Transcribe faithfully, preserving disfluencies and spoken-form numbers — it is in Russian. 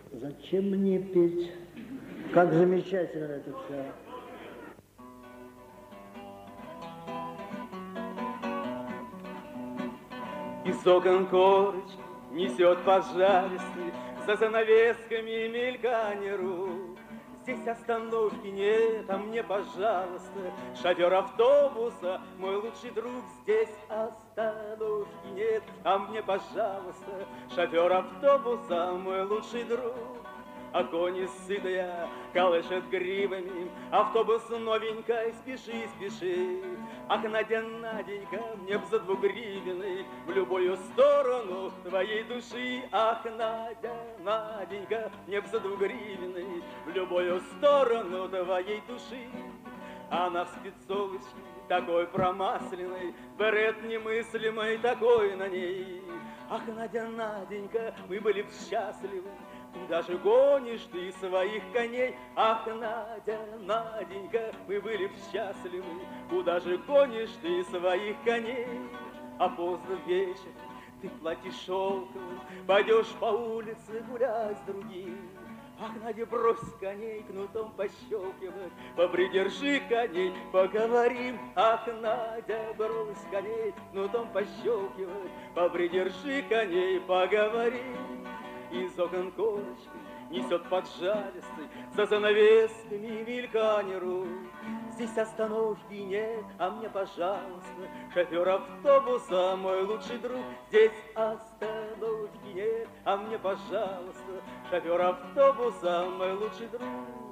Зачем мне петь? Как замечательно это все. Из окон корочки несет пожаристый, за занавесками мельканье рук. Здесь остановки нет, а мне, пожалуйста, шофер автобуса, мой лучший друг. Здесь остановки нет, а мне, пожалуйста, шофер автобуса, мой лучший друг. А кони сытая колышет гривами, автобус новенькой, спеши, спеши. Ах, Надя, Наденька, мне б за двугривенный в любую сторону твоей души. Ах, Надя, Наденька, мне б за двугривенный в любую сторону твоей души. Она в спецовочке такой промасленной, берет немыслимый такой на ней. Ах, Надя, Наденька, мы были б счастливы, куда же гонишь ты своих коней? Ах, Надя, Наденька, мы были б счастливы, куда же гонишь ты своих коней? А поздно вечер ты в платье шелковом пойдешь по улице гулять с другим. Ах, Надя, брось коней, кнутом пощелкивать, попридержи коней, поговорим. Ах, Надя, брось коней, кнутом пощелкивать, попридержи коней, поговорим. Из окон корочки несет поджаристый, за занавесками мельканье рук. Здесь остановки нет, а мне, пожалуйста, шофер автобуса, мой лучший друг. Здесь остановки нет, а мне, пожалуйста, шофер автобуса, мой лучший друг.